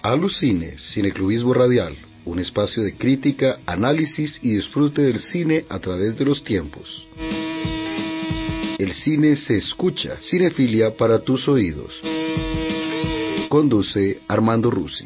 Alucine, Cineclubismo Radial, un espacio de crítica, análisis y disfrute del cine a través de los tiempos. El cine se escucha, cinefilia para tus oídos. Conduce Armando Rusi.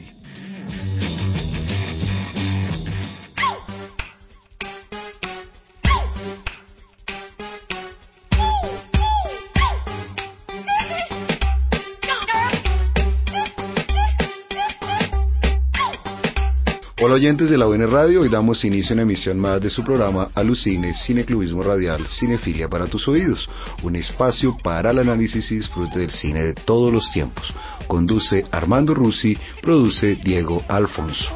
Hola oyentes de la UN Radio, hoy damos inicio a una emisión más de su programa Alucine, Cineclubismo Radial, Cinefilia para tus oídos, un espacio para el análisis y disfrute del cine de todos los tiempos. Conduce Armando Rusi, produce Diego Alfonso.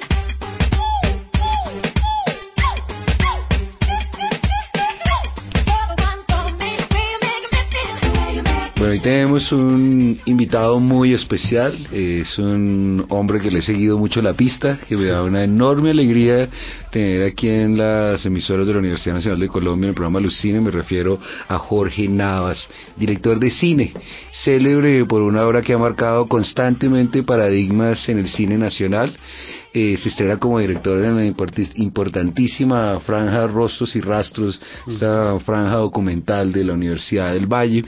Bueno, hoy tenemos un invitado muy especial, es un hombre que le he seguido mucho la pista, que me da una enorme alegría tener aquí en las emisoras de la Universidad Nacional de Colombia en el programa Alucine. Me refiero a Jorge Navas, director de cine, célebre por una obra que ha marcado constantemente paradigmas en el cine nacional. Se estrena como director en la importantísima franja Rostros y Rastros, esta franja documental de la Universidad del Valle.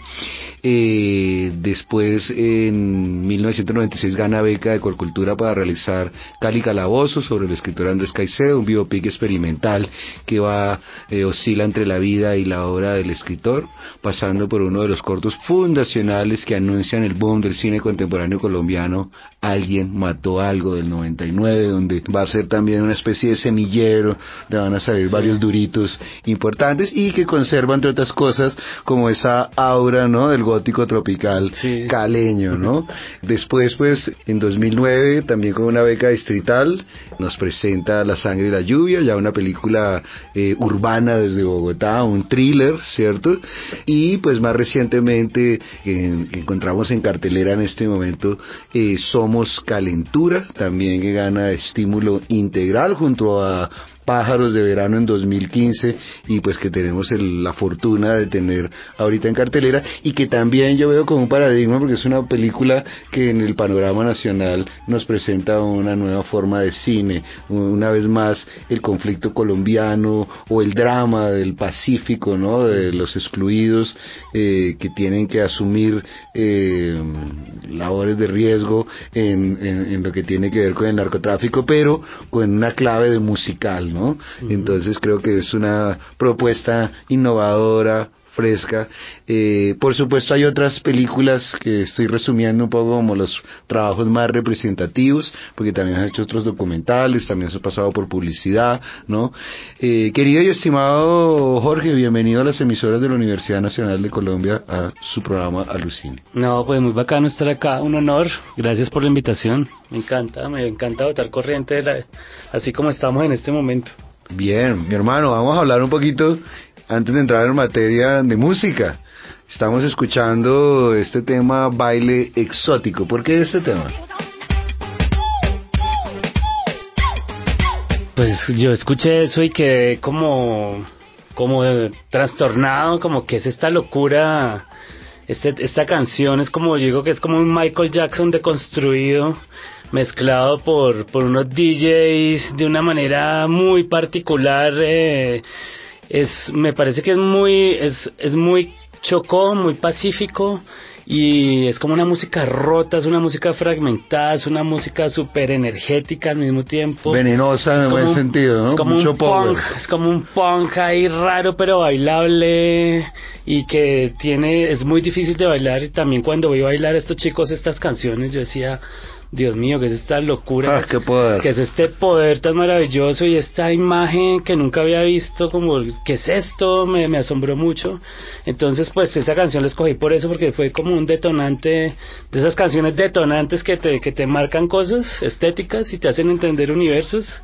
Después, en 1996, gana beca de Colcultura para realizar Cali Calabozo, sobre el escritor Andrés Caicedo, un biopic experimental que oscila entre la vida y la obra del escritor, pasando por uno de los cortos fundacionales que anuncian el boom del cine contemporáneo colombiano, Alguien mató algo, del 99, donde va a ser también una especie de semillero, donde van a salir varios duritos importantes y que conserva, entre otras cosas, como esa aura, ¿no?, del gótico tropical caleño, ¿no? Después, pues, en 2009, también con una beca distrital, nos presenta La sangre y la lluvia, ya una película urbana desde Bogotá, un thriller, ¿cierto? Y, pues, más recientemente, encontramos en cartelera en este momento, Somos Calentura, también que gana Estímulo Integral junto a Pájaros de Verano en 2015, y pues que tenemos la fortuna de tener ahorita en cartelera, y que también yo veo como un paradigma porque es una película que en el panorama nacional nos presenta una nueva forma de cine, una vez más el conflicto colombiano o el drama del Pacífico, ¿no?, de los excluidos que tienen que asumir labores de riesgo en lo que tiene que ver con el narcotráfico, pero con una clave de musical, ¿no? Entonces creo que es una propuesta innovadora, fresca. Por supuesto hay otras películas que estoy resumiendo un poco como los trabajos más representativos, porque también han hecho otros documentales, también se ha pasado por publicidad, ¿no? Querido y estimado Jorge, bienvenido a las emisoras de la Universidad Nacional de Colombia, a su programa Alucine. No, pues muy bacano estar acá, un honor, gracias por la invitación, me encanta botar corriente así como estamos en este momento. Bien, mi hermano, vamos a hablar un poquito antes de entrar en materia de música. Estamos escuchando este tema, Baile Exótico. ¿Por qué este tema? Pues yo escuché eso y quedé como trastornado, como que es esta locura. Esta canción es como, yo digo que es como un Michael Jackson deconstruido, mezclado por unos DJs de una manera muy particular. Me parece que es muy chocó, muy pacífico, y es como una música rota, es una música fragmentada, es una música súper energética al mismo tiempo. Venenosa en buen sentido, ¿no? Es como mucho un punk, es como un punk ahí raro pero bailable, y que es muy difícil de bailar. Y también cuando voy a bailar a estos chicos estas canciones, yo decía, Dios mío, que es esta locura, qué poder, que es este poder tan maravilloso, y esta imagen que nunca había visto, como, ¿qué es esto? Me asombró mucho. Entonces, pues, esa canción la escogí por eso, porque fue como un detonante, de esas canciones detonantes que te marcan cosas estéticas y te hacen entender universos.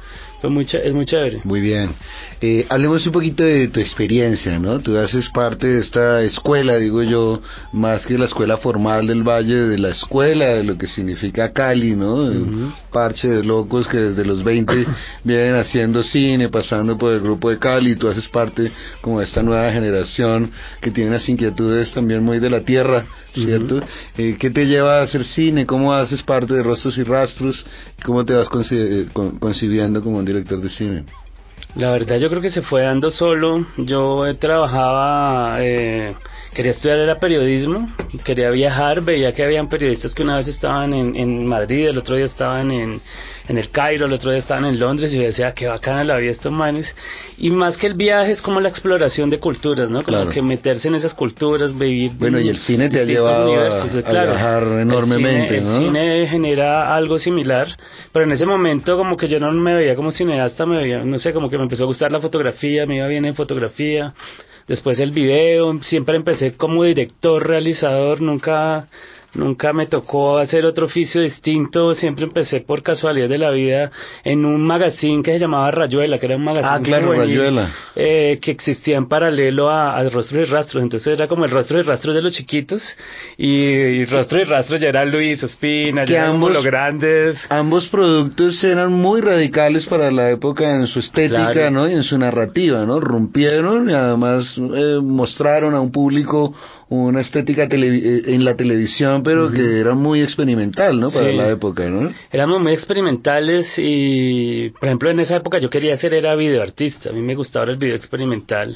es muy chévere. Muy bien. Hablemos un poquito de tu experiencia, ¿no? Tú haces parte de esta escuela, digo yo, más que la escuela formal del Valle, de la escuela, de lo que significa Cali, ¿no? Un parche de locos que desde los 20 vienen haciendo cine, pasando por el grupo de Cali. Tú haces parte como de esta nueva generación que tiene unas inquietudes también muy de la tierra, ¿cierto? ¿Qué te lleva a hacer cine? ¿Cómo haces parte de Rostros y Rastros? ¿Cómo te vas concibiendo como un director de cine? La verdad yo creo que se fue dando solo. Yo trabajaba, quería estudiar era periodismo, quería viajar, veía que habían periodistas que una vez estaban en Madrid, el otro día estaban en el Cairo, el otro día estaban en Londres, y yo decía, qué bacana la vida de estos manes. Y más que el viaje es como la exploración de culturas, ¿no? Como que meterse en esas culturas, vivir. Bueno, y el cine te ha llevado a viajar enormemente, ¿no? El cine genera algo similar, pero en ese momento como que yo no me veía como cineasta, me veía, no sé, como que me empezó a gustar la fotografía, me iba bien en fotografía, después el video, siempre empecé como director, realizador, nunca me tocó hacer otro oficio distinto, siempre empecé por casualidad de la vida en un magazine que se llamaba Rayuela, que era un magazine juvenil, Rayuela. Que existía en paralelo a Rostros y Rastros, entonces era como el Rostro y Rastros de los chiquitos, y Rostro y Rastros ya era Luis Ospina, ya eran como los grandes. Ambos productos eran muy radicales para la época en su estética, claro, ¿no? Y en su narrativa, ¿no? Rompieron y además mostraron a un público una estética en la televisión, pero que era muy experimental, ¿no? Para la época, ¿no? Éramos muy experimentales y, por ejemplo, en esa época yo quería ser videoartista. A mí me gustaba el video experimental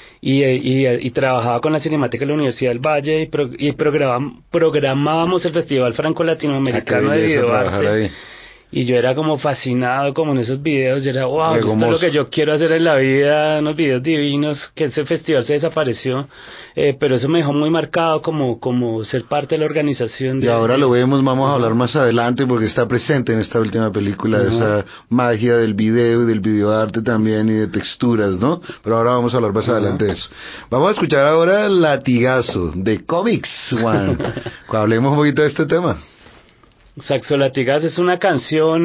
y trabajaba con la Cinemática de la Universidad del Valle y programábamos el Festival Franco Latinoamericano de Videoarte. Y yo era como fascinado como en esos videos, yo era, wow, esto es lo que yo quiero hacer en la vida, unos videos divinos, que ese festival se desapareció, pero eso me dejó muy marcado como ser parte de la organización. Y ahora lo vemos, vamos a hablar más adelante porque está presente en esta última película, esa magia del video y del videoarte también y de texturas, ¿no? Pero ahora vamos a hablar más adelante de eso. Vamos a escuchar ahora Latigazo, de Comics One. Hablemos un poquito de este tema. Saxo Latigazo es una canción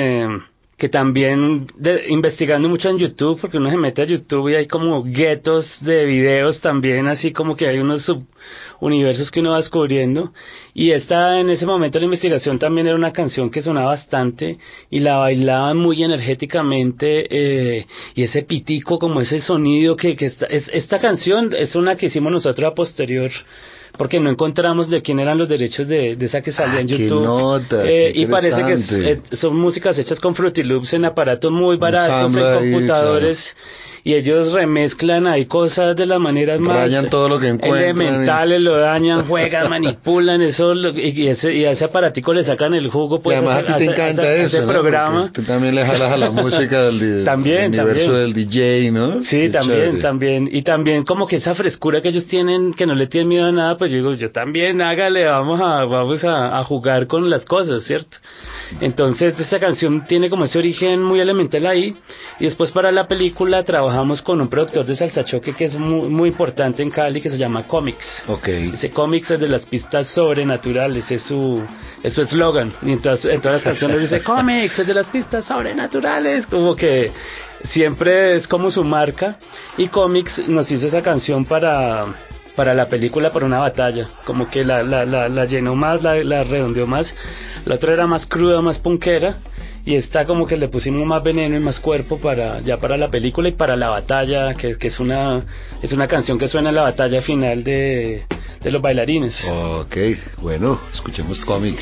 que también, investigando mucho en YouTube, porque uno se mete a YouTube y hay como guetos de videos también, así como que hay unos subuniversos que uno va descubriendo, y en ese momento de la investigación también era una canción que sonaba bastante, y la bailaban muy energéticamente, y ese pitico, como ese sonido esta canción es una que hicimos nosotros a posterior, porque no encontramos de quién eran los derechos de esa que salía en YouTube. Y parece que son músicas hechas con Fruity Loops en aparatos muy baratos, en computadores, claro. Y ellos remezclan ahí cosas de las maneras más todo lo que elementales, lo dañan, juegan, manipulan eso, y a ese aparatico le sacan el jugo. Pues, y además a ti te encanta eso, ese ¿no? programa. Porque tú también le jalas a la música del universo del DJ, ¿no? Sí, también. Y también como que esa frescura que ellos tienen, que no le tienen miedo a nada, pues yo también, hágale, vamos a jugar con las cosas, ¿cierto? Entonces esta canción tiene como ese origen muy elemental ahí, y después para la película trabajamos con un productor de salsa choque que es muy importante en Cali, que se llama Comics. Ese Comics es de las pistas sobrenaturales, es su eslogan, y en todas las canciones dice Comics es de las pistas sobrenaturales, como que siempre es como su marca, y Comics nos hizo esa canción para la película, para una batalla, como que la llenó más, la redondeó más. La otra era más cruda, más punkera, y esta como que le pusimos más veneno y más cuerpo para la película y para la batalla, que es una canción que suena en la batalla final de los bailarines. Ok, bueno, escuchemos Comics.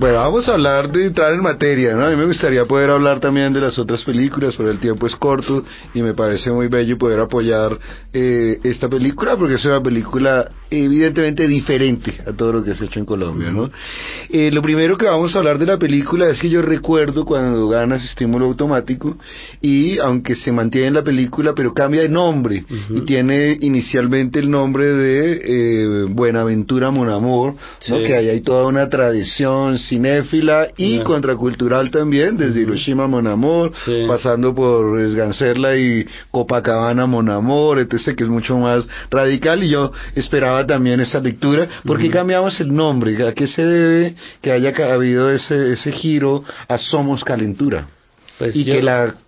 Bueno, vamos a hablar de entrar en materia, ¿no? A mí me gustaría poder hablar también de las otras películas, pero el tiempo es corto y me parece muy bello poder apoyar esta película, porque es una película evidentemente diferente a todo lo que se ha hecho en Colombia, ¿no? Lo primero que vamos a hablar de la película es que yo recuerdo cuando ganas Estímulo Automático, y aunque se mantiene en la película, pero cambia de nombre, y tiene inicialmente el nombre de Buenaventura Mon Amour, ¿no? Que ahí hay toda una tradición cinéfila y contracultural también, desde Hiroshima Mon Amour, pasando por Esgancerla y Copacabana Mon Amour, etc., que es mucho más radical, y yo esperaba también esa lectura. ¿Por qué cambiamos el nombre? ¿A qué se debe que haya habido ese giro a Somos Calentura? Pues y que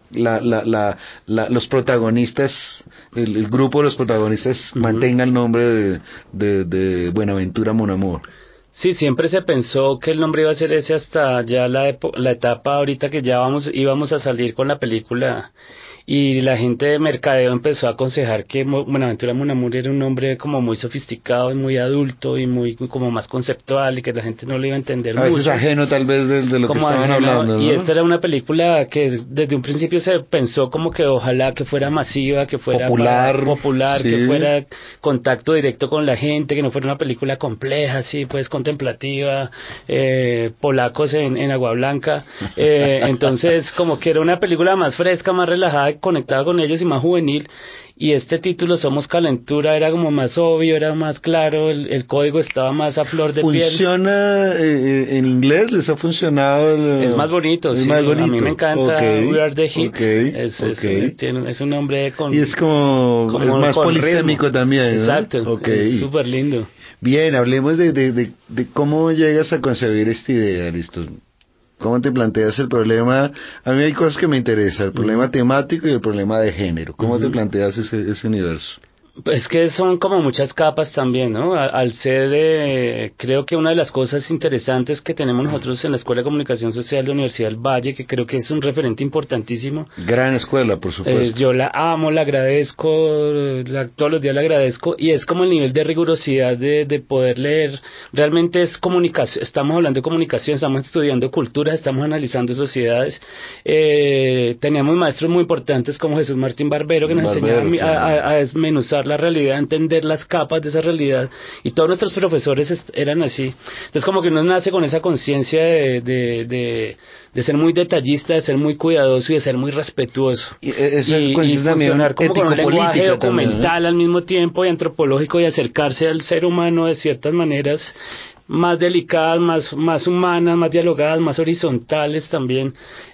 los protagonistas, el grupo de los protagonistas mantenga el nombre de Buenaventura Mon Amour. Sí, siempre se pensó que el nombre iba a ser ese hasta ya la etapa ahorita que ya íbamos a salir con la película, y la gente de mercadeo empezó a aconsejar que Buenaventura Mon Amour era un nombre como muy sofisticado y muy adulto y muy como más conceptual, y que la gente no lo iba a entender mucho. A veces ajeno tal vez de lo como que estaban hablando, ¿no? Y esta era una película que desde un principio se pensó como que ojalá que fuera masiva, que fuera popular, sí, que fuera contacto directo con la gente, que no fuera una película compleja, así pues contemplativa, polacos en Agua Blanca. Entonces como que era una película más fresca, más relajada, conectada con ellos y más juvenil, y este título Somos Calentura era como más obvio, era más claro, el código estaba más a flor de piel. ¿Funciona en inglés? ¿Les ha funcionado? Es más bonito, es sí, más bonito. A mí me encanta We Are the Hit. Es un nombre con... Y es como es más polisémico ritmo. También, ¿no? Exacto, es súper lindo. Bien, hablemos de cómo llegas a concebir esta idea, listo. ¿Cómo te planteas el problema? A mí hay cosas que me interesan, el problema temático y el problema de género. ¿Cómo te planteas ese universo? Es que son como muchas capas también, ¿no? Al ser, creo que una de las cosas interesantes que tenemos nosotros en la Escuela de Comunicación Social de la Universidad del Valle, que creo que es un referente importantísimo. Gran escuela, por supuesto. Yo la amo, la agradezco, todos los días la agradezco, y es como el nivel de rigurosidad de poder leer. Realmente es comunicación, estamos hablando de comunicación, estamos estudiando culturas, estamos analizando sociedades. Teníamos maestros muy importantes como Jesús Martín Barbero, que nos enseñaba a desmenuzar la realidad, a entender las capas de esa realidad, y todos nuestros profesores eran así. Entonces como que uno nace con esa conciencia de ser muy detallista, de ser muy cuidadoso y de ser muy respetuoso, y funcionar como con un lenguaje documental también, al mismo tiempo, y antropológico, y acercarse al ser humano de ciertas maneras más delicadas, más humanas, más dialogadas, más horizontales también.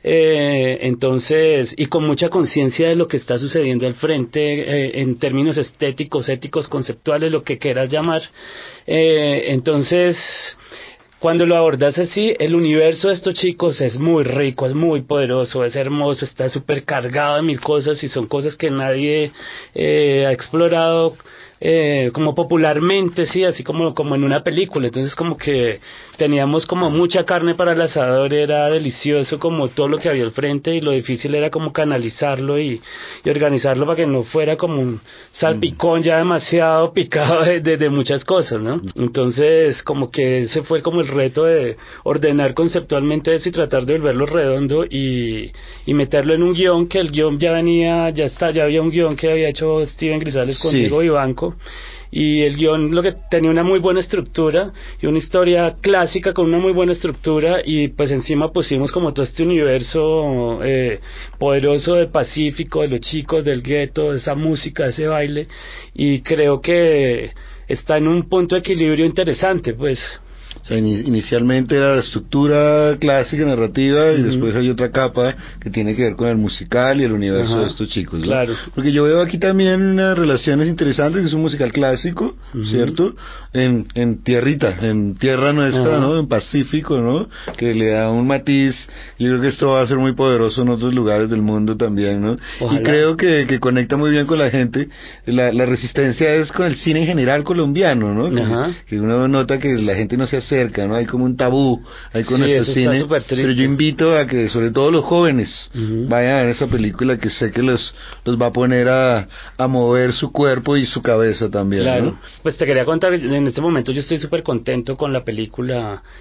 Entonces, y con mucha conciencia de lo que está sucediendo al frente, en términos estéticos, éticos, conceptuales, lo que quieras llamar. Entonces, cuando lo abordas así, el universo de estos chicos es muy rico, es muy poderoso, es hermoso, está súper cargado de mil cosas, y son cosas que nadie ha explorado como popularmente, sí, así como en una película. Entonces como que teníamos como mucha carne para el asador, era delicioso como todo lo que había al frente, y lo difícil era como canalizarlo y organizarlo para que no fuera como un salpicón ya demasiado picado de muchas cosas, ¿no? Entonces como que ese fue como el reto de ordenar conceptualmente eso y tratar de volverlo redondo y meterlo en un guión, que el guión ya había un guión que había hecho Steven Grisales con Diego Vivanco. Y el guión lo que tenía una muy buena estructura y una historia clásica con una muy buena estructura, y pues encima pusimos como todo este universo poderoso del Pacífico, de los chicos, del gueto, de esa música, de ese baile, y creo que está en un punto de equilibrio interesante, pues. O sea, inicialmente era la estructura clásica, narrativa, y después hay otra capa que tiene que ver con el musical y el universo de estos chicos, ¿no? Claro. Porque yo veo aquí también unas relaciones interesantes, que es un musical clásico, ¿cierto? En tierrita, en tierra nuestra, ¿no? En Pacífico, ¿no? Que le da un matiz. Yo creo que esto va a ser muy poderoso en otros lugares del mundo también, ¿no? Ojalá. Y creo que conecta muy bien con la gente. La resistencia es con el cine en general colombiano, ¿no? Que uno nota que la gente no se acerca, ¿no? Hay como un tabú ahí con nuestro cine, pero yo invito a que sobre todo los jóvenes vayan a ver esa película, que sé que los va a poner a mover su cuerpo y su cabeza también, claro, ¿no? Pues te quería contar, en este momento yo estoy súper contento con la película.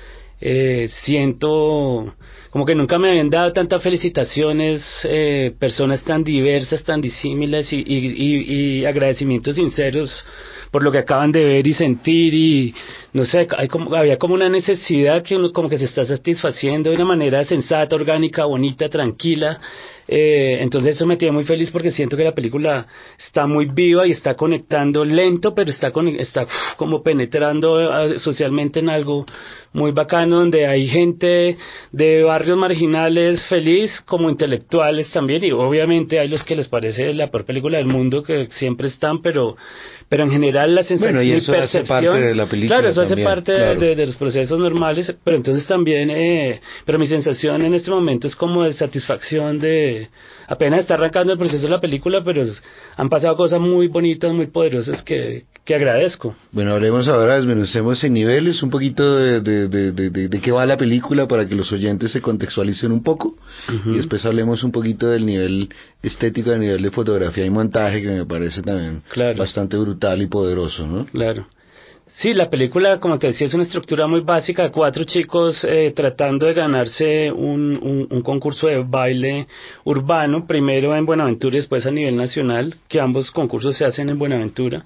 siento como que nunca me habían dado tantas felicitaciones, personas tan diversas, tan disímiles y agradecimientos sinceros por lo que acaban de ver y sentir, y no sé, había como una necesidad que uno como que se está satisfaciendo de una manera sensata, orgánica, bonita, tranquila. Entonces eso me tiene muy feliz porque siento que la película está muy viva y está conectando lento, pero está como penetrando socialmente en algo muy bacano, donde hay gente de barrios marginales feliz, como intelectuales también, y obviamente hay los que les parece la peor película del mundo, que siempre están, pero en general la sensación, bueno, y eso hace parte de la película. Claro, eso también, hace parte claro. de los procesos normales, pero entonces también, pero mi sensación en este momento es como de satisfacción de, apenas está arrancando el proceso de la película, pero han pasado cosas muy bonitas, muy poderosas que agradezco. Bueno, hablemos ahora, desmenucemos en niveles, un poquito de qué va la película para que los oyentes se contextualicen un poco, y después hablemos un poquito del nivel estético, del nivel de fotografía y montaje, que me parece también bastante brutal y poderoso, ¿no? Claro. Sí, la película, como te decía, es una estructura muy básica, 4 chicos tratando de ganarse un concurso de baile urbano, primero en Buenaventura y después a nivel nacional, que ambos concursos se hacen en Buenaventura,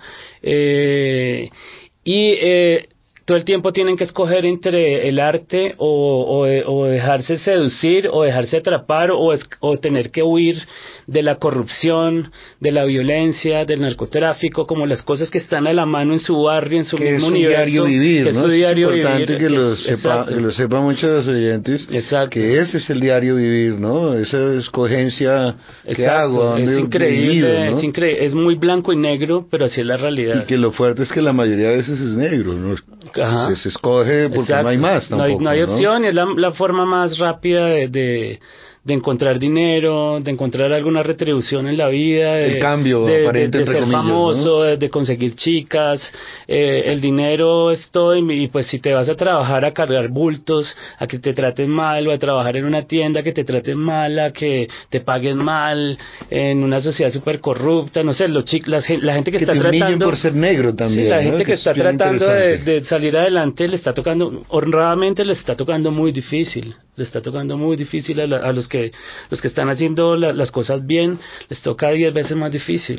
todo el tiempo tienen que escoger entre el arte o dejarse seducir o dejarse atrapar o tener que huir de la corrupción, de la violencia, del narcotráfico, como las cosas que están a la mano en su barrio, en su mismo universo. Diario vivir, que es ¿no? su diario es importante vivir, que lo sepan muchos de los oyentes, que ese es el diario vivir, ¿no? Esa escogencia que hago, donde es increíble, vivido, ¿no? es increíble, es muy blanco y negro, pero así es la realidad. Y que lo fuerte es que la mayoría de veces es negro, ¿no? Se escoge porque no hay más tampoco, no hay opción, y es la forma más rápida de encontrar dinero, de encontrar alguna retribución en la vida, el cambio aparente, de entre ser comillas, famoso, ¿no? de conseguir chicas, el dinero es todo, y pues si te vas a trabajar a cargar bultos, a que te traten mal, o a trabajar en una tienda que te traten mal, a que te paguen mal, en una sociedad súper corrupta, no sé, la gente que está te tratando por ser negro también, sí, la ¿no? gente que está bien tratando de salir adelante le está tocando, honradamente les está tocando muy difícil, a los que están haciendo las cosas bien, les toca 10 veces más difícil.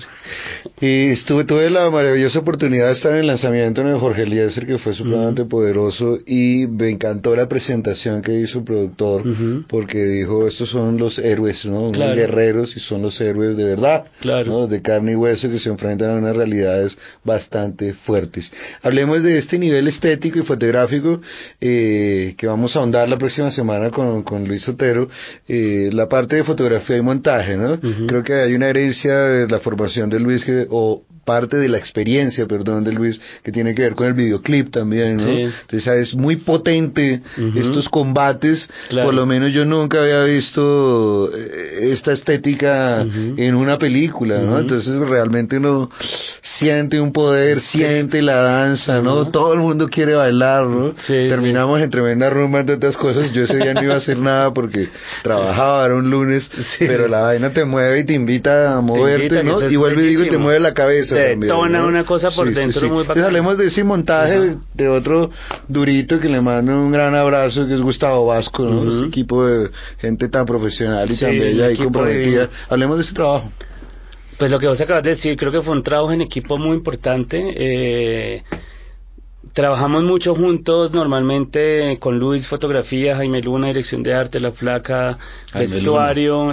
Y tuve la maravillosa oportunidad de estar en el lanzamiento de Jorge Eliezer, que fue supremamente poderoso, y me encantó la presentación que hizo el productor, porque dijo, estos son los héroes, ¿no? Unos guerreros, y son los héroes de verdad, ¿no? De carne y hueso, que se enfrentan a unas realidades bastante fuertes. Hablemos de este nivel estético y fotográfico, que vamos a ahondar la próxima semana con Luis Otero, la parte de fotografía y montaje, ¿no? Creo que hay una herencia de la formación de Luis, o parte de la experiencia, de Luis, que tiene que ver con el videoclip también, ¿no? Sí. Entonces es muy potente estos combates, por lo menos yo nunca había visto esta estética en una película, ¿no? Entonces realmente uno siente un poder, siente la danza, ¿no? Todo el mundo quiere bailar, ¿no? Terminamos en tremenda rumba, entre otras cosas. Yo ese día no iba a hacer nada porque trabajaba, era un lunes, pero la vaina te mueve y te invita a moverte, ¿no? Y vuelve y digo, te mueve la cabeza también, detona, ¿no? Una cosa por dentro muy bacana. Entonces hablemos de ese montaje, de otro durito que le mando un gran abrazo, que es Gustavo Vasco, ¿no? Ese equipo de gente tan profesional y tan bella y comprometida. Hablemos de ese trabajo. Pues lo que vos acabas de decir, creo que fue un trabajo en equipo muy importante. Trabajamos mucho juntos, normalmente con Luis, fotografía, Jaime Luna, dirección de arte, La Flaca, vestuario,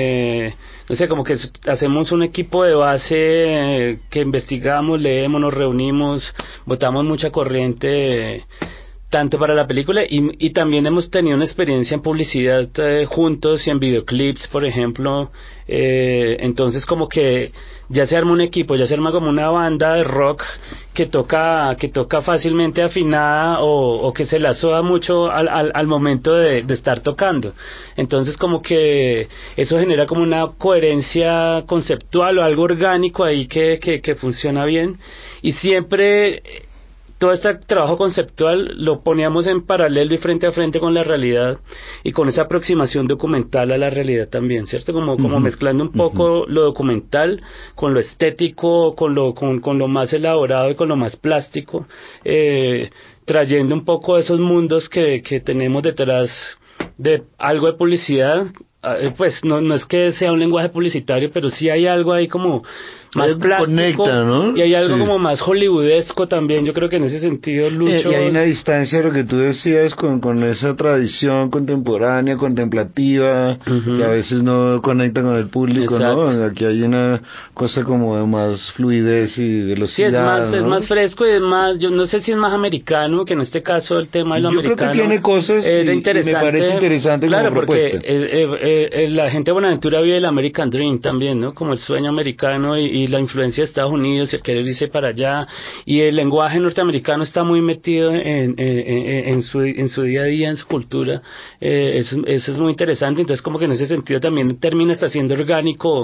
no sé, como que hacemos un equipo de base que investigamos, leemos, nos reunimos, botamos mucha corriente, tanto para la película y también hemos tenido una experiencia en publicidad juntos y en videoclips, por ejemplo. Entonces como que ya se arma un equipo, ya se arma como una banda de rock que toca fácilmente afinada o que se la soda mucho al momento de estar tocando. Entonces como que eso genera como una coherencia conceptual o algo orgánico ahí que funciona bien, y siempre todo este trabajo conceptual lo poníamos en paralelo y frente a frente con la realidad y con esa aproximación documental a la realidad también, ¿cierto? Como mezclando un poco lo documental con lo estético, con lo más elaborado y con lo más plástico, trayendo un poco esos mundos que tenemos detrás de algo de publicidad. Pues no es que sea un lenguaje publicitario, pero sí hay algo ahí como más plástico, conecta, ¿no? Y hay algo como más hollywoodesco también. Yo creo que en ese sentido Lucho... Y hay una distancia de lo que tú decías con esa tradición contemporánea, contemplativa, que a veces no conecta con el público, exacto, ¿no? Aquí hay una cosa como de más fluidez y velocidad, sí, es más fresco y es más, yo no sé si es más americano, que en este caso el tema de lo americano... Yo creo que tiene cosas y me parece interesante, claro, como propuesta. Porque la gente de Buenaventura vive el American Dream también, ¿no? Como el sueño americano y la influencia de Estados Unidos y el querer irse para allá, y el lenguaje norteamericano está muy metido en su día a día, en su cultura. Eso es muy interesante. Entonces como que en ese sentido también termina hasta siendo orgánico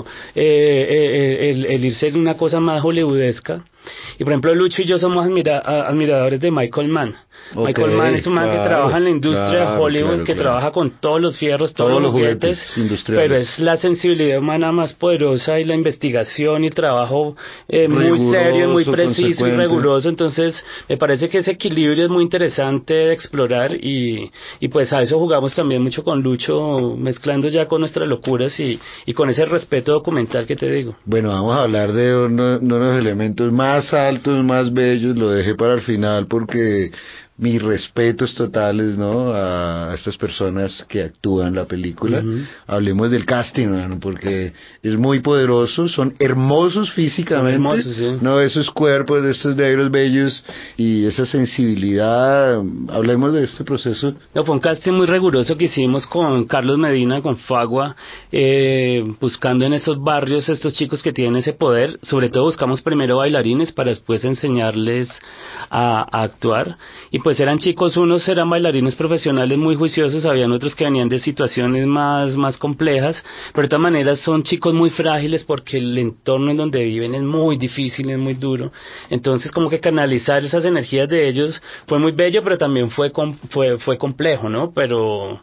el irse en una cosa más hollywoodesca. Y por ejemplo Lucho y yo somos admiradores de Michael Mann. Okay, Michael Mann es un man que trabaja en la industria de Hollywood, que trabaja con todos los fierros, todos los juguetes, pero es la sensibilidad humana más poderosa y la investigación y el trabajo muy serio, muy preciso y riguroso. Entonces me parece que ese equilibrio es muy interesante de explorar y pues a eso jugamos también mucho con Lucho, mezclando ya con nuestras locuras y con ese respeto documental que te digo. Bueno, vamos a hablar de uno de los elementos más altos, más bellos, lo dejé para el final porque mis respetos totales, ¿no?, a estas personas que actúan la película. Hablemos del casting, ¿no?, porque es muy poderoso, son hermosos físicamente, hermosos, sí, no esos cuerpos de estos negros bellos y esa sensibilidad. Hablemos de este proceso. No, fue un casting muy riguroso que hicimos con Carlos Medina, con Fagua, buscando en estos barrios estos chicos que tienen ese poder. Sobre todo buscamos primero bailarines para después enseñarles a actuar, y pues eran chicos, unos eran bailarines profesionales muy juiciosos, habían otros que venían de situaciones más complejas, pero de todas maneras son chicos muy frágiles porque el entorno en donde viven es muy difícil, es muy duro. Entonces como que canalizar esas energías de ellos fue muy bello, pero también fue complejo, ¿no? Pero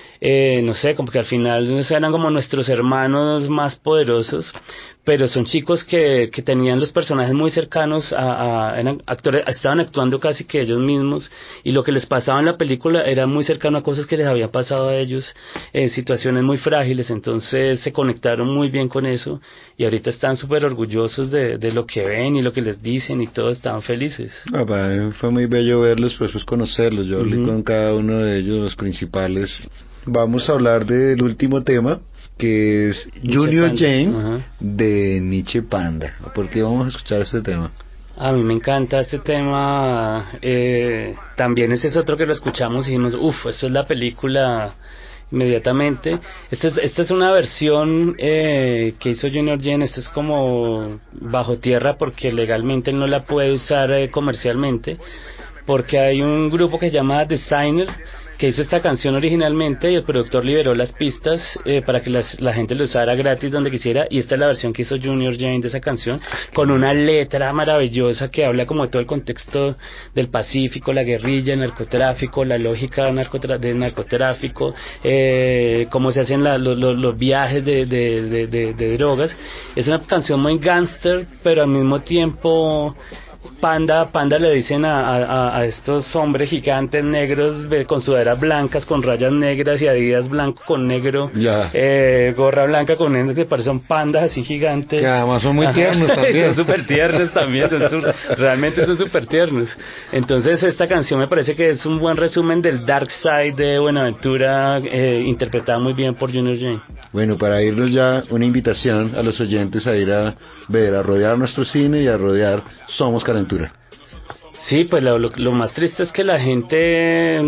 no sé, como que al final eran como nuestros hermanos más poderosos, pero son chicos que tenían los personajes muy cercanos eran actores, estaban actuando casi que ellos mismos, y lo que les pasaba en la película era muy cercano a cosas que les había pasado a ellos en situaciones muy frágiles. Entonces se conectaron muy bien con eso y ahorita están súper orgullosos de lo que ven y lo que les dicen y todos estaban felices. Para mí fue muy bello verlos, pues conocerlos. Yo hablé con cada uno de ellos, los principales. Vamos a hablar del último tema, que es Junior Jane de Niche Panda. ¿Por qué vamos a escuchar este tema? A mí me encanta este tema. También ese es otro que lo escuchamos y dijimos, esto es la película inmediatamente. Esta es una versión que hizo Junior Jane. Esto es como bajo tierra porque legalmente él no la puede usar comercialmente, porque hay un grupo que se llama Designer que hizo esta canción originalmente y el productor liberó las pistas para que la gente lo usara gratis donde quisiera, y esta es la versión que hizo Junior Jane de esa canción, con una letra maravillosa que habla como de todo el contexto del Pacífico, la guerrilla, el narcotráfico, la lógica del narcotráfico, cómo se hacen los viajes de drogas. Es una canción muy gangster, pero al mismo tiempo Panda le dicen a estos hombres gigantes negros con sudaderas blancas con rayas negras y Adidas blanco con negro, gorra blanca con negro, que parecen pandas así gigantes, que además son muy tiernos también. Son súper tiernos también, realmente son súper tiernos. Entonces esta canción me parece que es un buen resumen del Dark Side de Buenaventura, interpretada muy bien por Junior Jane. Bueno, para irnos ya, una invitación a los oyentes a ir a ver, a rodear nuestro cine y a rodear Somos Calentura. Sí, pues lo más triste es que la gente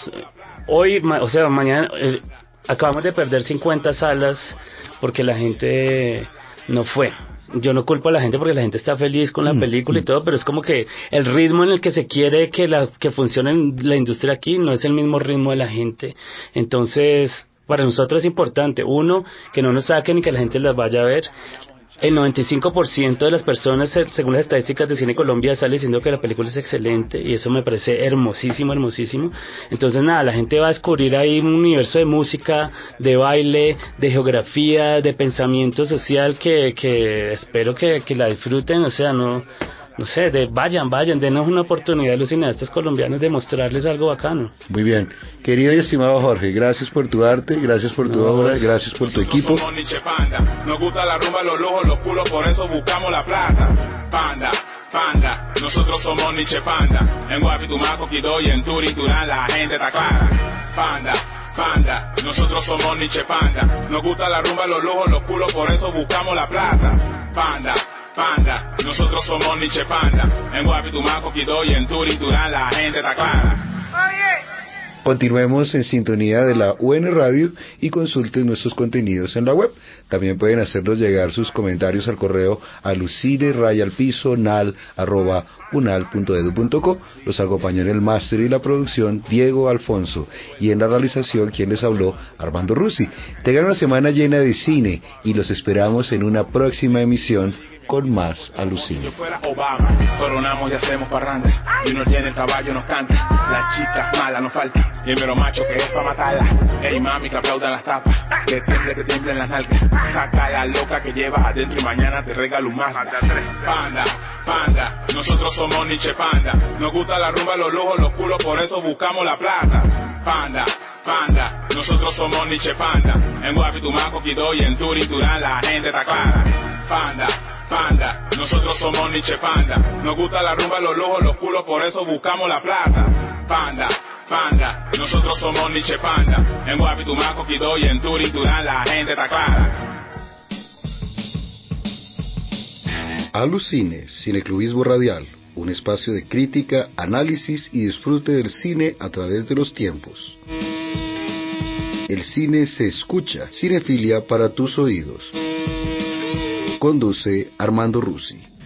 hoy, o sea, mañana, acabamos de perder 50 salas porque la gente no fue. Yo no culpo a la gente porque la gente está feliz con la película y todo, pero es como que el ritmo en el que se quiere que funcione la industria aquí no es el mismo ritmo de la gente. Entonces, para nosotros es importante, uno, que no nos saquen y que la gente las vaya a ver. el 95% de las personas, según las estadísticas de Cine Colombia, sale diciendo que la película es excelente, y eso me parece hermosísimo, hermosísimo. Entonces nada, la gente va a descubrir ahí un universo de música, de baile, de geografía, de pensamiento social que espero que la disfruten. O sea, no sé, vayan, denos una oportunidad a los cineastas colombianos de mostrarles algo bacano. Muy bien. Querido y estimado Jorge, gracias por tu arte, gracias por tu obra, gracias por tu equipo. Somos Nietzsche Panda, nos gusta la rumba, los lujos, los culos, por eso buscamos la plata. Panda, panda, nosotros somos Nietzsche Panda. En Guapi, Tumaco, Quito y en Turi, Turán, la gente está clara. Panda, panda, nosotros somos Nietzsche Panda. Nos gusta la rumba, los lujos, los culos, por eso buscamos la plata. Panda, panda, nosotros somos Nietzsche Panda. En Guapi, Tumaco, Quito y en Turi, Turán, la gente está clara. Continuemos en sintonía de la UN Radio y consulten nuestros contenidos en la web. También pueden hacernos llegar sus comentarios al correo alucine@unal.edu.co. Los acompañó en el máster y la producción Diego Alfonso, y en la realización quien les habló, Armando Rusi. Tengan una semana llena de cine y los esperamos en una próxima emisión con más Alucine. Si yo fuera Obama, coronamos y hacemos parranda. Y uno llena el caballo, nos canta. La chica mala nos falta. Y el mero macho que es pa' matarla. Ey mami, que aplaudan las tapas. Que tiemblen las nalgas. Saca la loca que llevas adentro y mañana te regalo un Mazda. Panda, panda, nosotros somos Nietzsche Panda. Nos gusta la rumba, los lujos, los culos, por eso buscamos la plata. Panda, panda, nosotros somos Nietzsche Panda. En Guapi, Tumaco, Quito y en Turi, Turán, la gente está clara. Panda, panda, nosotros somos Nietzsche Panda. Nos gusta la rumba, los lujos, los culos, por eso buscamos la plata. Panda, panda, nosotros somos Nietzsche Panda. En Guapi, Tumaco, Quito y en Turi, Turán, la gente está clara. Alucine, Cineclubismo Radial, un espacio de crítica, análisis y disfrute del cine a través de los tiempos. El cine se escucha, cinefilia para tus oídos. Conduce Armando Rusi.